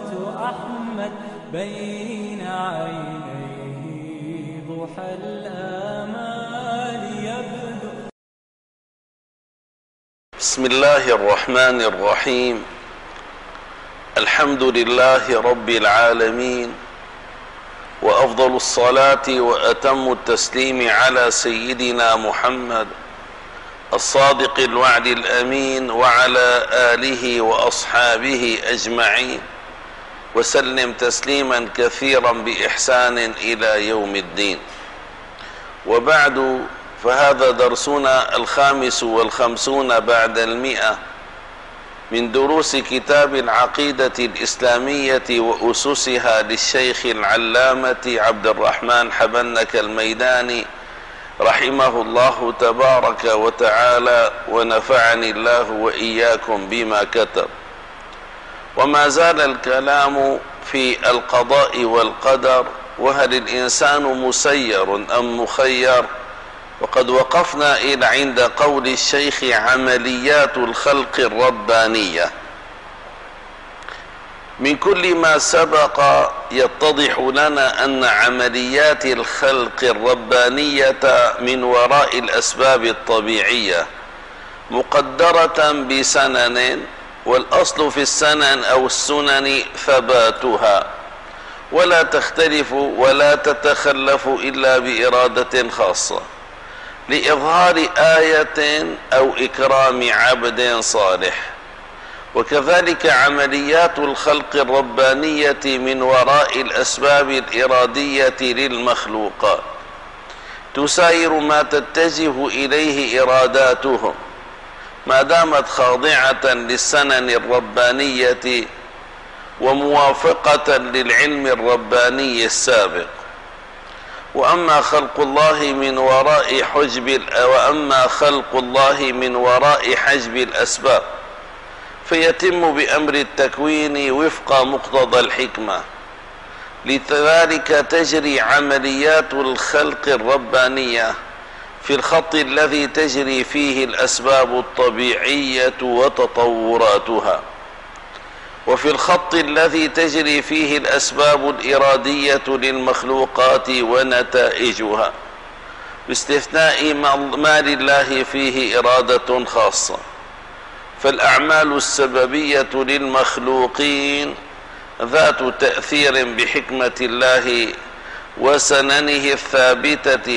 أحمد بين عينيه ضحى الآمال يبدو. بسم الله الرحمن الرحيم. الحمد لله رب العالمين، وأفضل الصلاة وأتم التسليم على سيدنا محمد الصادق الوعد الأمين وعلى آله وأصحابه أجمعين، وسلم تسليما كثيرا بإحسان إلى يوم الدين. وبعد، فهذا درسنا 55 بعد 100 من دروس كتاب العقيدة الإسلامية وأسسها للشيخ العلامة عبد الرحمن حبنك الميداني رحمه الله تبارك وتعالى، ونفعني الله وإياكم بما كتب. وما زال الكلام في القضاء والقدر، وهل الإنسان مسير أم مخير؟ وقد وقفنا إلى عند قول الشيخ عمليات الخلق الربانية. من كل ما سبق يتضح لنا أن عمليات الخلق الربانية من وراء الأسباب الطبيعية مقدرة بسنن، والأصل في السنن أو السنن ثباتها، ولا تختلف ولا تتخلف إلا بإرادة خاصة لإظهار آية أو إكرام عبد صالح. وكذلك عمليات الخلق الربانية من وراء الأسباب الإرادية للمخلوقات تساير ما تتجه إليه إراداتهم، ما دامت خاضعة للسنن الربانية وموافقة للعلم الرباني السابق. وأما خلق الله من وراء حجب الأسباب فيتم بأمر التكوين وفق مقتضى الحكمة. لذلك تجري عمليات الخلق الربانية في الخط الذي تجري فيه الأسباب الطبيعية وتطوراتها، وفي الخط الذي تجري فيه الأسباب الإرادية للمخلوقات ونتائجها، باستثناء ما لله فيه إرادة خاصة. فالأعمال السببية للمخلوقين ذات تأثير بحكمة الله وسننه الثابتة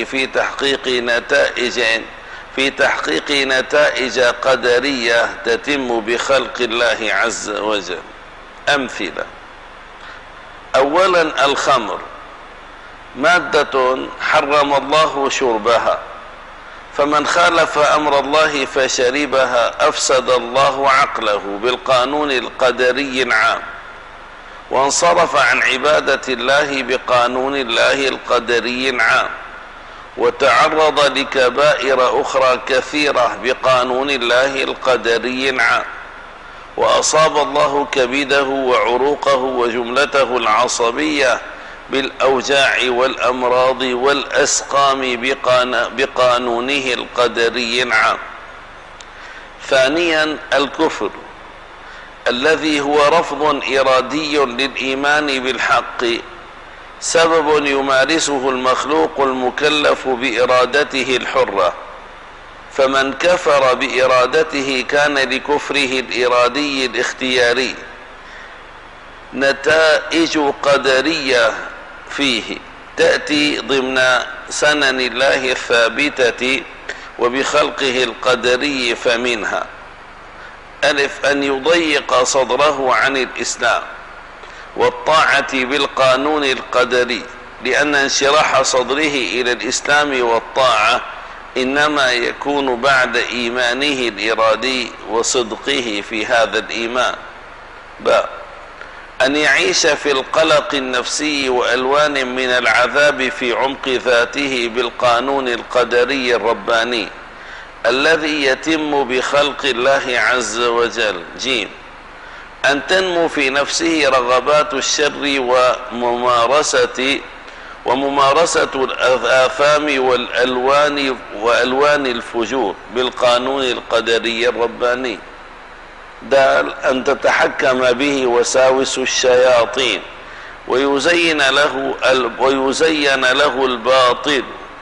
في تحقيق نتائج قدرية تتم بخلق الله عز وجل. أمثلة: أولا، الخمر مادة حرم الله شربها، فمن خالف أمر الله فشربها أفسد الله عقله بالقانون القدري العام، وانصرف عن عبادة الله بقانون الله القدري العام، وتعرض لكبائر أخرى كثيرة بقانون الله القدري العام، وأصاب الله كبده وعروقه وجملته العصبية بالأوجاع والأمراض والأسقام بقانونه القدري العام. ثانيا، الكفر الذي هو رفض إرادي للإيمان بالحق، سبب يمارسه المخلوق المكلف بإرادته الحرة، فمن كفر بإرادته كان لكفره الإرادي الاختياري نتائج قدرية فيه تأتي ضمن سنن الله الثابتة وبخلقه القدري. فمنها: ألف، أن يضيق صدره عن الإسلام والطاعة بالقانون القدري، لأن انشراح صدره إلى الإسلام والطاعة إنما يكون بعد إيمانه الإرادي وصدقه في هذا الإيمان. أن يعيش في القلق النفسي وألوان من العذاب في عمق ذاته بالقانون القدري الرباني الذي يتم بخلق الله عز وجل. ج، أن تنمو في نفسه رغبات الشر وممارسة الآثام وألوان الفجور بالقانون القدري الرباني. دال أن تتحكم به وساوس الشياطين ويزين له الباطل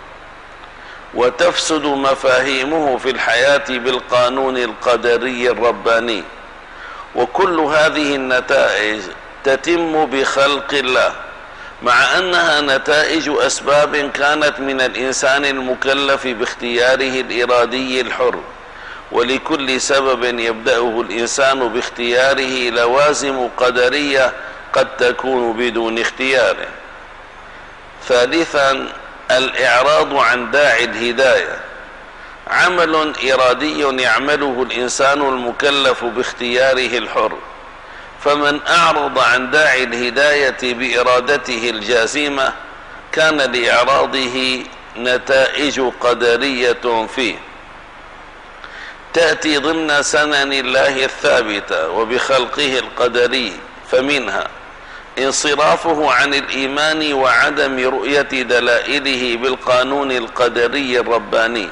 وتفسد مفاهيمه في الحياة بالقانون القدري الرباني. وكل هذه النتائج تتم بخلق الله، مع أنها نتائج أسباب كانت من الإنسان المكلف باختياره الإرادي الحر، ولكل سبب يبدأه الإنسان باختياره لوازم قدرية قد تكون بدون اختياره. ثالثا، الإعراض عن داعي الهداية عمل إرادي يعمله الإنسان المكلف باختياره الحر، فمن أعرض عن داعي الهداية بإرادته الجازمة كان لإعراضه نتائج قدرية فيه تأتي ضمن سنن الله الثابتة وبخلقه القدري، فمنها انصرافه عن الإيمان وعدم رؤية دلائله بالقانون القدري الرباني.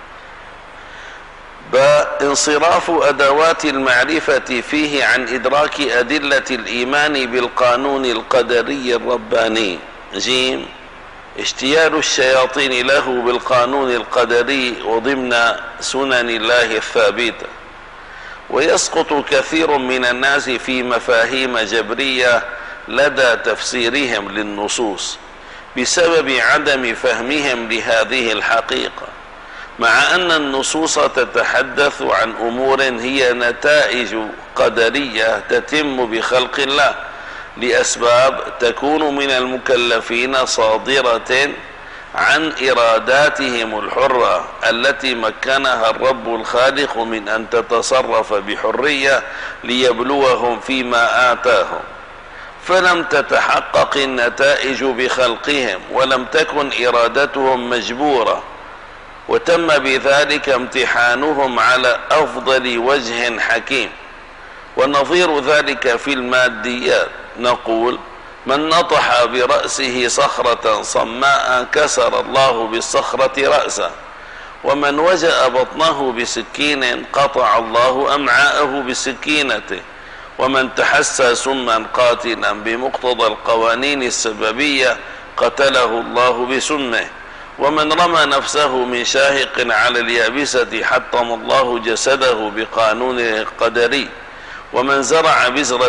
انصراف أدوات المعرفة فيه عن إدراك أدلة الإيمان بالقانون القدري الرباني. جيم، اشتيال الشياطين له بالقانون القدري وضمن سنن الله الثابتة. ويسقط كثير من الناس في مفاهيم جبرية لدى تفسيرهم للنصوص بسبب عدم فهمهم لهذه الحقيقة، مع أن النصوص تتحدث عن أمور هي نتائج قدرية تتم بخلق الله لأسباب تكون من المكلفين صادرة عن إراداتهم الحرة التي مكنها الرب الخالق من أن تتصرف بحرية ليبلوهم فيما آتاهم، فلم تتحقق النتائج بخلقهم ولم تكن إرادتهم مجبورة، وتم بذلك امتحانهم على أفضل وجه حكيم. ونظير ذلك في الماديات نقول: من نطح برأسه صخرة صماء كسر الله بالصخرة رأسه، ومن وجأ بطنه بسكين قطع الله أمعاءه بسكينته، ومن تحسى سما قاتلا بمقتضى القوانين السببية قتله الله بسمه، ومن رمى نفسه من شاهق على اليابسة حطم الله جسده بقانونه القدري، ومن زرع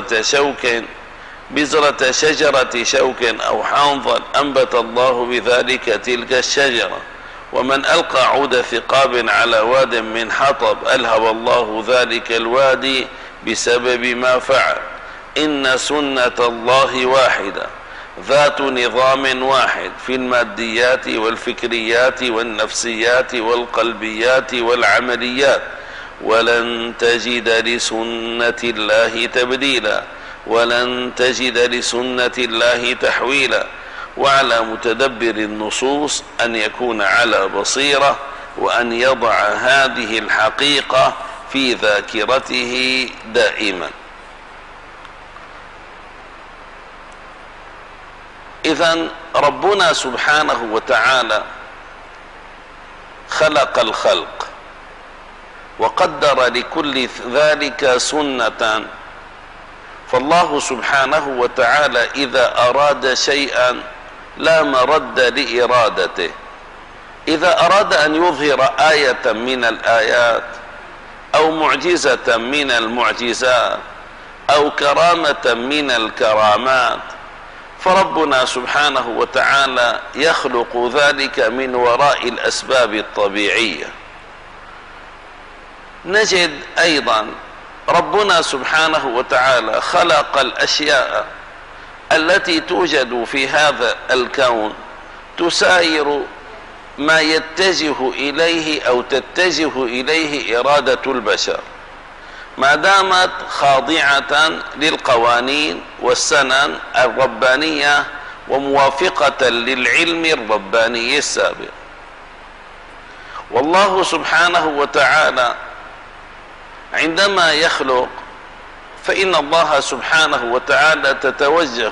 بذرة شجرة شوك أو حنظل أنبت الله بذلك تلك الشجرة، ومن ألقى عود ثقاب على واد من حطب ألهب الله ذلك الوادي بسبب ما فعل. إن سنة الله واحدة ذات نظام واحد في الماديات والفكريات والنفسيات والقلبيات والعمليات، ولن تجد لسنة الله تبديلا، ولن تجد لسنة الله تحويلا. وعلى متدبر النصوص أن يكون على بصيرة، وأن يضع هذه الحقيقة في ذاكرته دائما. إذن ربنا سبحانه وتعالى خلق الخلق وقدر لكل ذلك سنة، فالله سبحانه وتعالى إذا أراد شيئا لا مرد لإرادته. إذا أراد أن يظهر آية من الآيات أو معجزة من المعجزات أو كرامة من الكرامات، فربنا سبحانه وتعالى يخلق ذلك من وراء الأسباب الطبيعية. نجد أيضا ربنا سبحانه وتعالى خلق الأشياء التي توجد في هذا الكون تساير ما يتجه إليه أو تتجه إليه إرادة البشر، ما دامت خاضعة للقوانين والسنن الربانية وموافقة للعلم الرباني السابق. والله سبحانه وتعالى عندما يخلق فإن الله سبحانه وتعالى تتوجه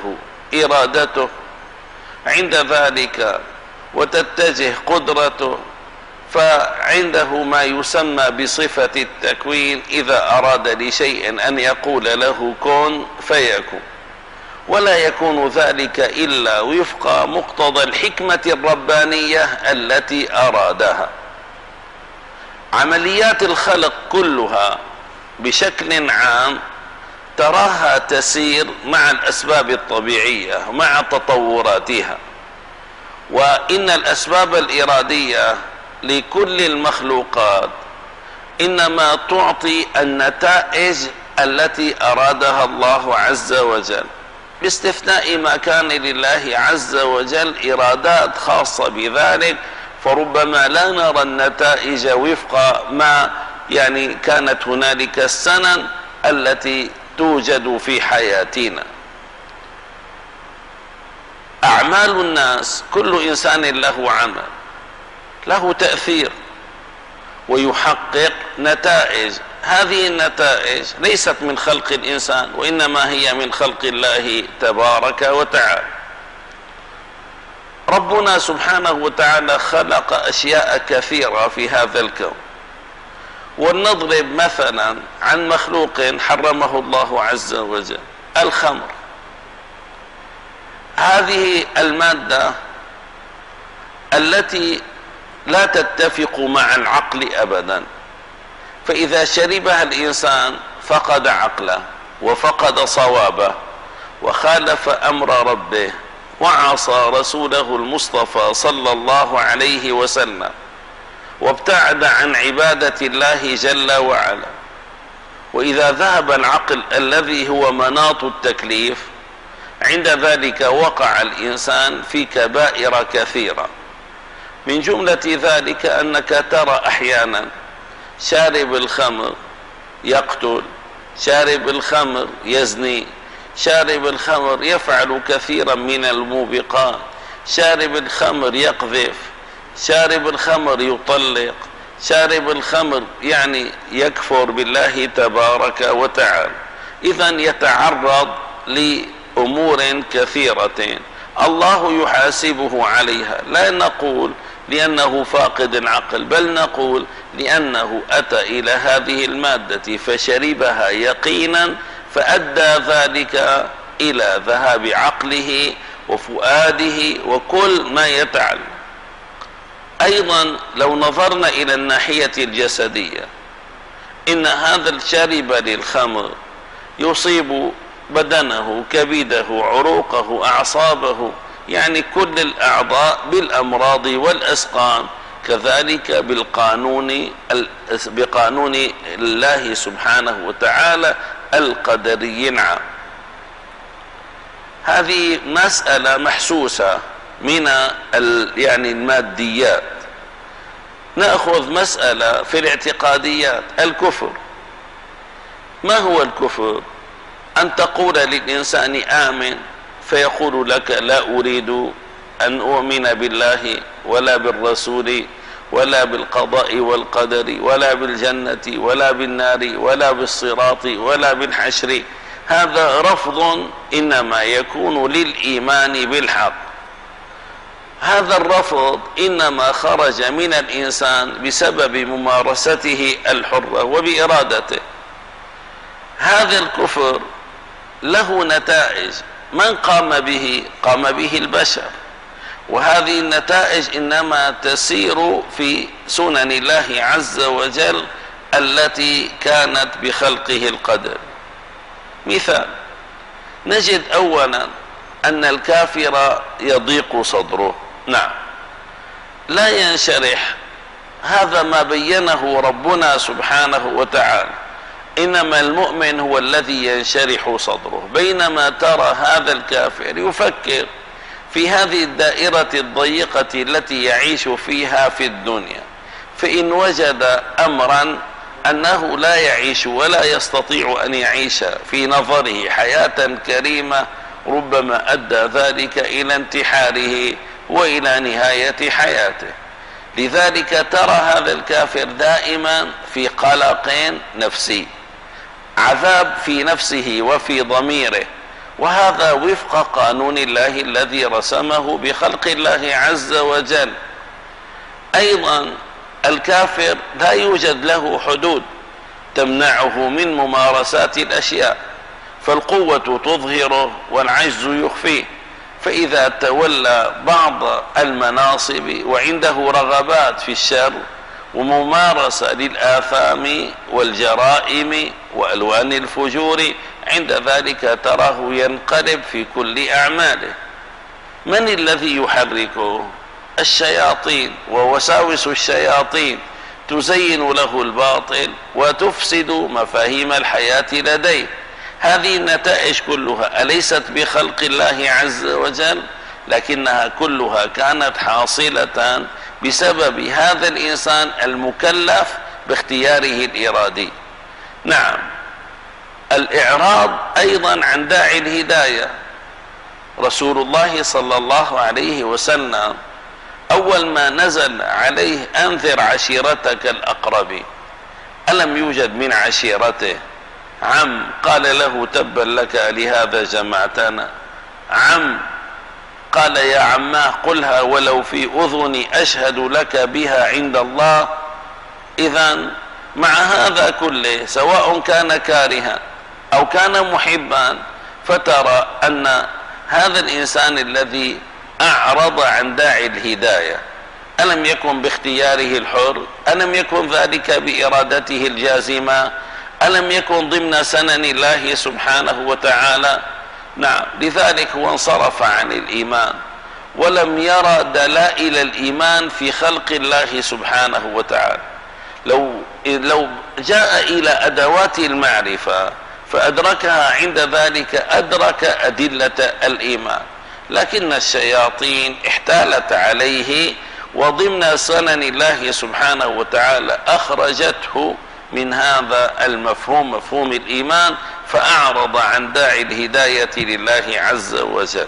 إرادته عند ذلك وتتجه قدرته فعنده ما يسمى بصفة التكوين، إذا أراد لشيء أن يقول له كن فيكون، ولا يكون ذلك إلا وفق مقتضى الحكمة الربانية التي أرادها. عمليات الخلق كلها بشكل عام تراها تسير مع الأسباب الطبيعية مع تطوراتها، وإن الأسباب الإرادية لكل المخلوقات إنما تعطي النتائج التي أرادها الله عز وجل، باستثناء ما كان لله عز وجل إرادات خاصة بذلك، فربما لا نرى النتائج وفق ما كانت هنالك السنن التي توجد في حياتنا. أعمال الناس، كل إنسان له عمل، له تأثير ويحقق نتائج. هذه النتائج ليست من خلق الإنسان، وإنما هي من خلق الله تبارك وتعالى. ربنا سبحانه وتعالى خلق أشياء كثيرة في هذا الكون، ولنضرب مثلا عن مخلوق حرمه الله عز وجل، الخمر. هذه المادة التي لا تتفق مع العقل أبدا، فإذا شربها الإنسان فقد عقله وفقد صوابه وخالف أمر ربه وعصى رسوله المصطفى صلى الله عليه وسلم، وابتعد عن عبادة الله جل وعلا. وإذا ذهب العقل الذي هو مناط التكليف، عند ذلك وقع الإنسان في كبائر كثيرة. من جملة ذلك أنك ترى أحيانا شارب الخمر يقتل، شارب الخمر يزني، شارب الخمر يفعل كثيرا من الموبقات، شارب الخمر يقذف، شارب الخمر يطلق، شارب الخمر يكفر بالله تبارك وتعالى. إذن يتعرض لأمور كثيرة الله يحاسبه عليها، لا نقول لأنه فاقد العقل، بل نقول لأنه أتى إلى هذه المادة فشربها يقينا، فأدى ذلك إلى ذهاب عقله وفؤاده وكل ما يتعلم. أيضا لو نظرنا إلى الناحية الجسدية، إن هذا الشارب للخمر يصيب بدنه، كبده، عروقه، أعصابه، كل الأعضاء بالأمراض والأسقام، كذلك بقانون الله سبحانه وتعالى القدري العام. هذه مسألة محسوسة من الماديات. نأخذ مسألة في الاعتقاديات، الكفر. ما هو الكفر؟ أن تقول للإنسان آمن، فيقول لك لا أريد أن أؤمن بالله ولا بالرسول ولا بالقضاء والقدر ولا بالجنة ولا بالنار ولا بالصراط ولا بالحشر. هذا رفض إنما يكون للإيمان بالحق. هذا الرفض إنما خرج من الإنسان بسبب ممارسته الحرة وبإرادته. هذا الكفر له نتائج، من قام به؟ قام به البشر، وهذه النتائج إنما تسير في سنن الله عز وجل التي كانت بخلقه القدر. مثال، نجد أولا أن الكافر يضيق صدره، نعم، لا ينشرح. هذا ما بينه ربنا سبحانه وتعالى، إنما المؤمن هو الذي ينشرح صدره، بينما ترى هذا الكافر يفكر في هذه الدائرة الضيقة التي يعيش فيها في الدنيا، فإن وجد أمرا أنه لا يعيش ولا يستطيع أن يعيش في نظره حياة كريمة، ربما أدى ذلك إلى انتحاره وإلى نهاية حياته. لذلك ترى هذا الكافر دائما في قلق نفسي، عذاب في نفسه وفي ضميره، وهذا وفق قانون الله الذي رسمه بخلق الله عز وجل. أيضا الكافر لا يوجد له حدود تمنعه من ممارسات الأشياء، فالقوة تظهره والعجز يخفيه، فإذا تولى بعض المناصب وعنده رغبات في الشر وممارسة للآثام والجرائم وألوان الفجور، عند ذلك تراه ينقلب في كل أعماله. من الذي يحركه؟ الشياطين ووساوس الشياطين تزين له الباطل وتفسد مفاهيم الحياة لديه. هذه النتائج كلها أليست بخلق الله عز وجل، لكنها كلها كانت حاصلة بسبب هذا الإنسان المكلف باختياره الإرادي. نعم، الإعراض أيضا عن داعي الهداية. رسول الله صلى الله عليه وسلم أول ما نزل عليه أنذر عشيرتك الأقربين، ألم يوجد من عشيرته عم قال له تبا لك لهذا جمعتنا؟ عم قال يا عماه قلها ولو في أذني أشهد لك بها عند الله. إذن مع هذا كله سواء كان كارها أو كان محبا، فترى أن هذا الإنسان الذي أعرض عن داعي الهداية ألم يكن باختياره الحر؟ ألم يكن ذلك بإرادته الجازمة؟ ألم يكن ضمن سنن الله سبحانه وتعالى؟ نعم، لذلك هو انصرف عن الإيمان ولم يرى دلائل الإيمان في خلق الله سبحانه وتعالى. لو جاء إلى أدوات المعرفة فأدركها، عند ذلك أدرك أدلة الإيمان، لكن الشياطين احتالت عليه وضمن سنن الله سبحانه وتعالى أخرجته من هذا المفهوم، مفهوم الإيمان، فأعرض عن داعي الهداية لله عز وجل.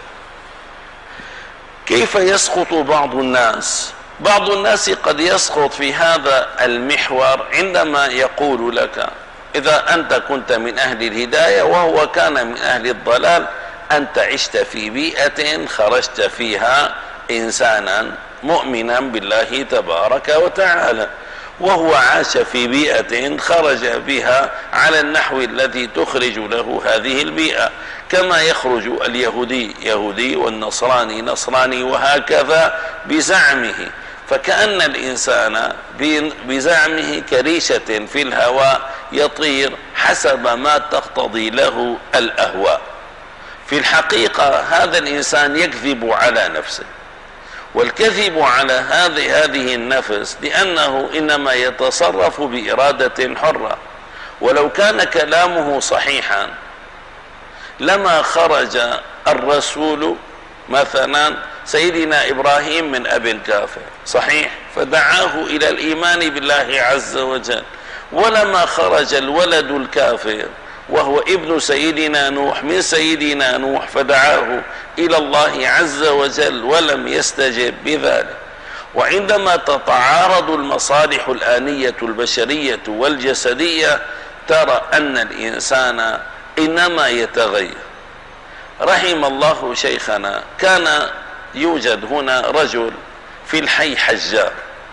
كيف يسقط بعض الناس؟ بعض الناس قد يسقط في هذا المحور عندما يقول لك إذا أنت كنت من أهل الهداية وهو كان من أهل الضلال، أنت عشت في بيئة خرجت فيها إنسانا مؤمنا بالله تبارك وتعالى، وهو عاش في بيئة خرج بها على النحو الذي تخرج له هذه البيئة، كما يخرج اليهودي يهودي والنصراني نصراني وهكذا بزعمه. فكأن الإنسان بزعمه كريشة في الهواء يطير حسب ما تقتضي له الأهواء. في الحقيقة هذا الإنسان يكذب على نفسه، والكذب على هذه النفس لأنه إنما يتصرف بإرادة حرة، ولو كان كلامه صحيحا لما خرج الرسول مثلا سيدنا إبراهيم من أب كافر صحيح فدعاه إلى الإيمان بالله عز وجل، ولما خرج الولد الكافر وهو ابن سيدنا نوح من سيدنا نوح فدعاه إلى الله عز وجل ولم يستجب بذلك. وعندما تتعارض المصالح الآنية البشرية والجسدية ترى أن الإنسان إنما يتغير. رحم الله شيخنا، كان يوجد هنا رجل في الحي حجار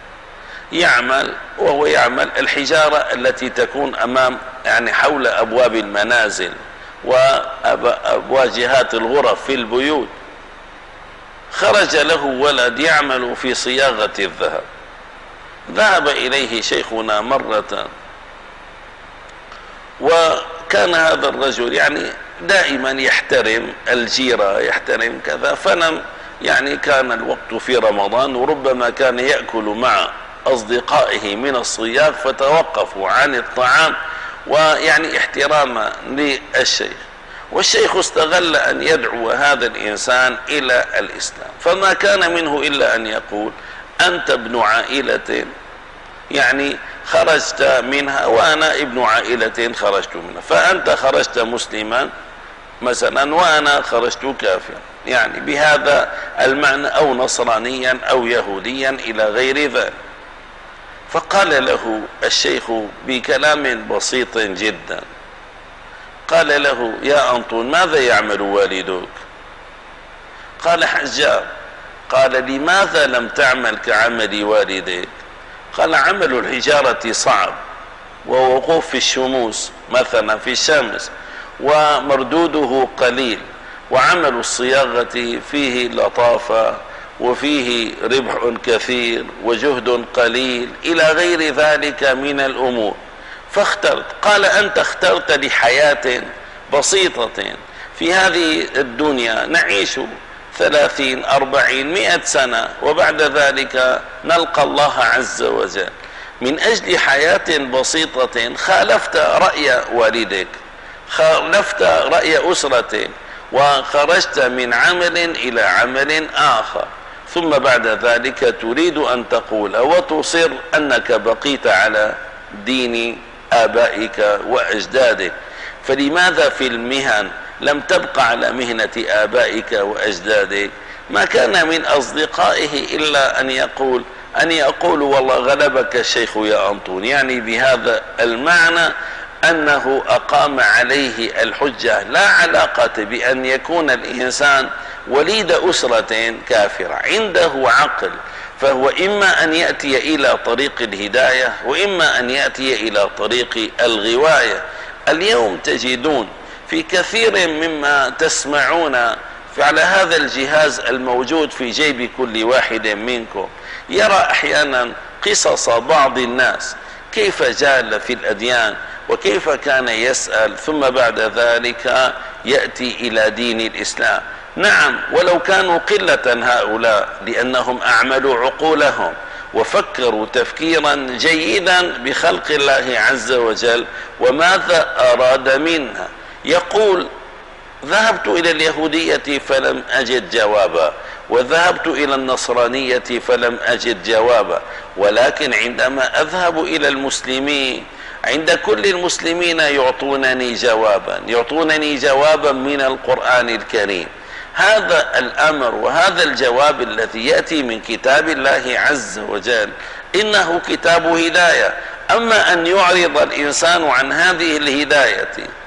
وهو يعمل الحجارة التي تكون أمام حول أبواب المنازل وواجهات الغرف في البيوت. خرج له ولد يعمل في صياغة الذهب، ذهب إليه شيخنا مرة، وكان هذا الرجل دائما يحترم الجيرة يحترم كذا، فلم كان الوقت في رمضان وربما كان يأكل مع أصدقائه من الصياغ فتوقفوا عن الطعام احتراما للشيخ، والشيخ استغل أن يدعو هذا الإنسان إلى الإسلام، فما كان منه إلا أن يقول أنت ابن عائلة خرجت منها وأنا ابن عائلة خرجت منها، فأنت خرجت مسلما مثلا وأنا خرجت كافرا بهذا المعنى، أو نصرانيا أو يهوديا إلى غير ذلك. فقال له الشيخ بكلام بسيط جدا، قال له يا أنطون ماذا يعمل والدك؟ قال حجار. قال لماذا لم تعمل كعمل والديك؟ قال عمل الحجارة صعب، ووقوف في الشموس مثلا في الشمس ومردوده قليل، وعمل الصياغة فيه لطافة وفيه ربح كثير وجهد قليل إلى غير ذلك من الأمور. فاخترت. قال أنت اخترت لحياة بسيطة في هذه الدنيا نعيش 30 40 100 سنة، وبعد ذلك نلقى الله عز وجل. من أجل حياة بسيطة خالفت رأي والدك، خالفت رأي أسرتك، وخرجت من عمل إلى عمل آخر، ثم بعد ذلك تريد أن تقول وتصر أنك بقيت على دين آبائك وأجدادك. فلماذا في المهن لم تبق على مهنة آبائك وأجدادك؟ ما كان من أصدقائه إلا أن يقول والله غلبك الشيخ يا أنطون، يعني بهذا المعنى أنه أقام عليه الحجة، لا علاقة بأن يكون الإنسان وليد أسرة كافرة. عنده عقل، فهو إما أن يأتي إلى طريق الهداية وإما أن يأتي إلى طريق الغواية. اليوم تجدون في كثير مما تسمعون على هذا الجهاز الموجود في جيب كل واحد منكم يرى أحيانا قصص بعض الناس كيف جال في الأديان وكيف كان يسأل، ثم بعد ذلك يأتي إلى دين الإسلام. نعم، ولو كانوا قلة هؤلاء، لأنهم أعملوا عقولهم وفكروا تفكيرا جيدا بخلق الله عز وجل وماذا أراد منها. يقول ذهبت إلى اليهودية فلم أجد جوابا، وذهبت إلى النصرانية فلم أجد جوابا، ولكن عندما أذهب إلى المسلمين عند كل المسلمين يعطونني جوابا من القرآن الكريم. هذا الأمر وهذا الجواب الذي يأتي من كتاب الله عز وجل إنه كتاب هداية. أما أن يعرض الإنسان عن هذه الهداية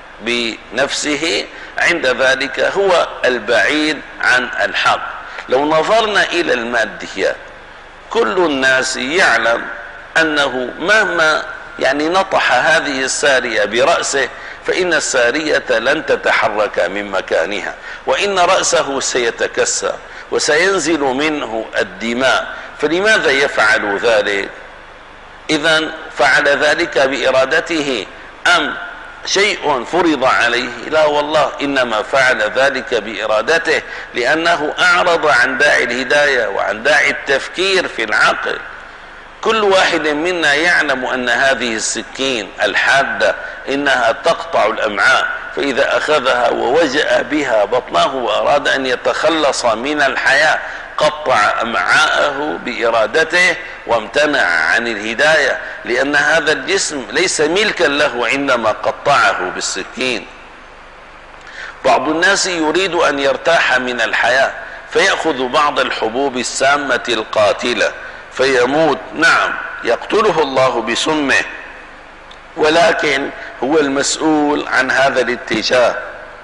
بنفسه، عند ذلك هو البعيد عن الحق. لو نظرنا إلى الماديات، كل الناس يعلم أنه مهما نطح هذه السارية برأسه فإن السارية لن تتحرك من مكانها، وإن رأسه سيتكسر وسينزل منه الدماء. فلماذا يفعل ذلك؟ إذن فعل ذلك بإرادته أم شيء فرض عليه؟ لا والله، إنما فعل ذلك بإرادته، لأنه أعرض عن داعي الهداية وعن داعي التفكير في العقل. كل واحد منا يعلم أن هذه السكين الحادة إنها تقطع الأمعاء، فإذا أخذها ووجأ بها بطنه وأراد أن يتخلص من الحياة قطع أمعاءه بإرادته وامتنع عن الهداية، لأن هذا الجسم ليس ملكا له عندما قطعه بالسكين. بعض الناس يريد أن يرتاح من الحياة فيأخذ بعض الحبوب السامة القاتلة فيموت. نعم، يقتله الله بسمه، ولكن هو المسؤول عن هذا الاتجاه.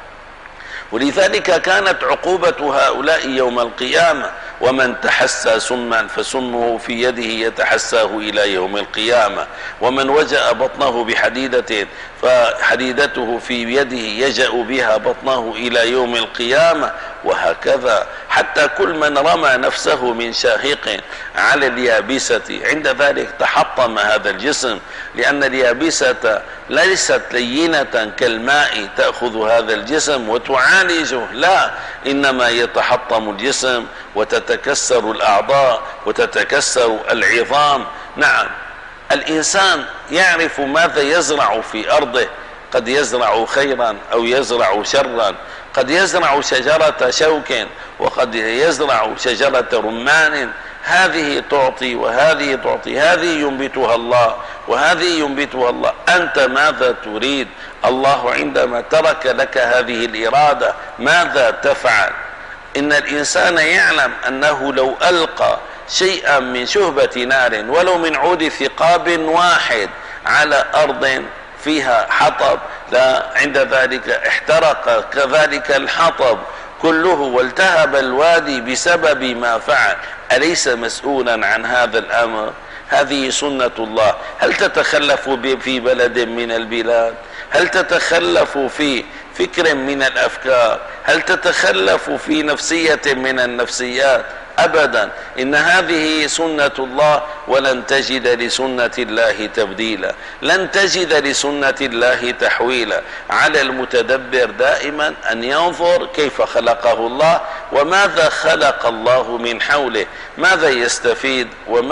ولذلك كانت عقوبة هؤلاء يوم القيامة: ومن تحسى سما فسمه في يده يتحساه إلى يوم القيامة، ومن وجأ بطنه بحديدة فحديدته في يده يجأ بها بطنه إلى يوم القيامة، وهكذا حتى كل من رمى نفسه من شاهق على اليابسة عند ذلك تحطم هذا الجسم، لأن اليابسة ليست لينة كالماء تأخذ هذا الجسم وتعالجه، لا، إنما يتحطم الجسم وتتكسر الأعضاء وتتكسر العظام. نعم، الإنسان يعرف ماذا يزرع في أرضه، قد يزرع خيرا أو يزرع شرا، قد يزرع شجرة شوك وقد يزرع شجرة رمان، هذه تعطي وهذه تعطي، هذه ينبتها الله وهذه ينبتها الله. أنت ماذا تريد؟ الله عندما ترك لك هذه الإرادة ماذا تفعل؟ إن الإنسان يعلم أنه لو ألقى شيئا من شهبة نار ولو من عود ثقاب واحد على أرض فيها حطب، لا، عند ذلك احترق كذلك الحطب كله والتهب الوادي بسبب ما فعل. أليس مسؤولا عن هذا الأمر؟ هذه سنة الله. هل تتخلف في بلد من البلاد؟ هل تتخلف في فكر من الأفكار؟ هل تتخلف في نفسية من النفسيات؟ أبدا. إن هذه سنة الله، ولن تجد لسنة الله تبديلا، لن تجد لسنة الله تحويلا. على المتدبر دائما أن ينظر كيف خلقه الله، وماذا خلق الله من حوله، ماذا يستفيد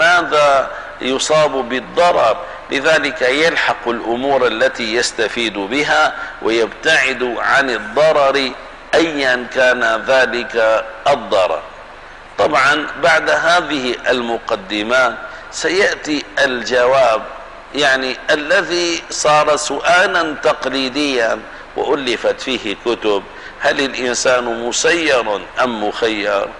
وماذا يصاب بالضرر. لذلك يلحق الأمور التي يستفيد بها ويبتعد عن الضرر أيا كان ذلك الضرر. طبعا بعد هذه المقدمات سيأتي الجواب، يعني الذي صار سؤالا تقليديا وألفت فيه كتب: هل الإنسان مسير أم مخير؟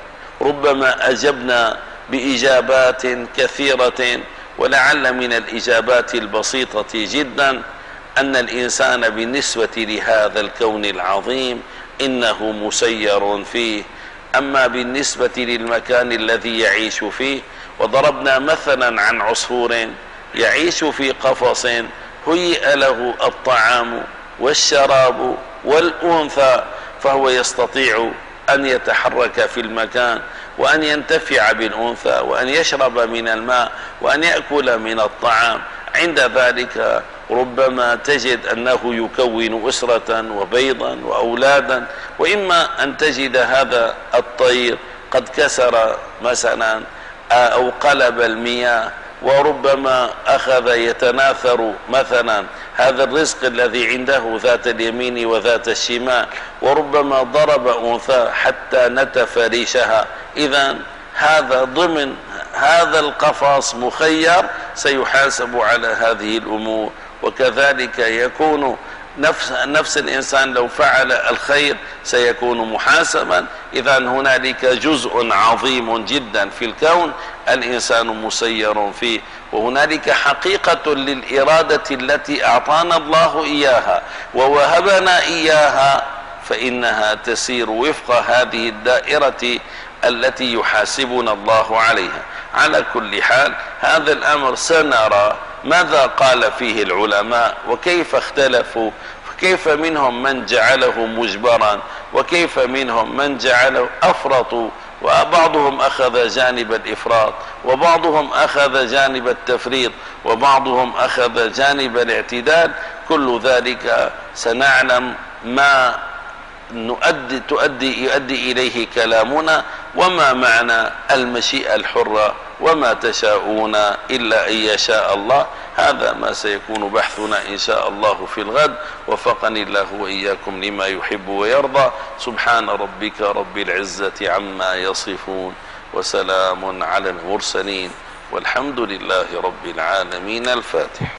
ربما أجبنا بإجابات كثيرة، ولعل من الإجابات البسيطة جدا أن الإنسان بالنسبة لهذا الكون العظيم إنه مسير فيه. أما بالنسبة للمكان الذي يعيش فيه، وضربنا مثلا عن عصفور يعيش في قفص هيئ له الطعام والشراب والأنثى، فهو يستطيع أن يتحرك في المكان وأن ينتفع بالأنثى وأن يشرب من الماء وأن يأكل من الطعام. عند ذلك ربما تجد أنه يكون أسرة وبيضا وأولادا، وإما أن تجد هذا الطير قد كسر مثلا أو قلب المياه، وربما أخذ يتناثر مثلا هذا الرزق الذي عنده ذات اليمين وذات الشمال، وربما ضرب أنثى حتى نتف ريشها. إذن هذا ضمن هذا القفص مخير، سيحاسب على هذه الأمور. وكذلك يكون نفس الإنسان لو فعل الخير سيكون محاسبا. إذن هنالك جزء عظيم جدا في الكون الإنسان مسير فيه، وهنالك حقيقة للإرادة التي أعطانا الله إياها ووهبنا إياها، فإنها تسير وفق هذه الدائرة التي يحاسبنا الله عليها. على كل حال هذا الأمر سنرى ماذا قال فيه العلماء وكيف اختلفوا، كيف منهم من جعله مجبرا وكيف منهم من جعله أفرطوا، وبعضهم أخذ جانب الإفراط وبعضهم أخذ جانب التفريط وبعضهم أخذ جانب الاعتدال. كل ذلك سنعلم ما يؤدي إليه كلامنا، وما معنى المشيئة الحرة وما تشاءون إلا أن يشاء الله. هذا ما سيكون بحثنا إن شاء الله في الغد، وفقني الله وإياكم لما يحب ويرضى. سبحان ربك رب العزة عما يصفون، وسلام على المرسلين، والحمد لله رب العالمين. الفاتح.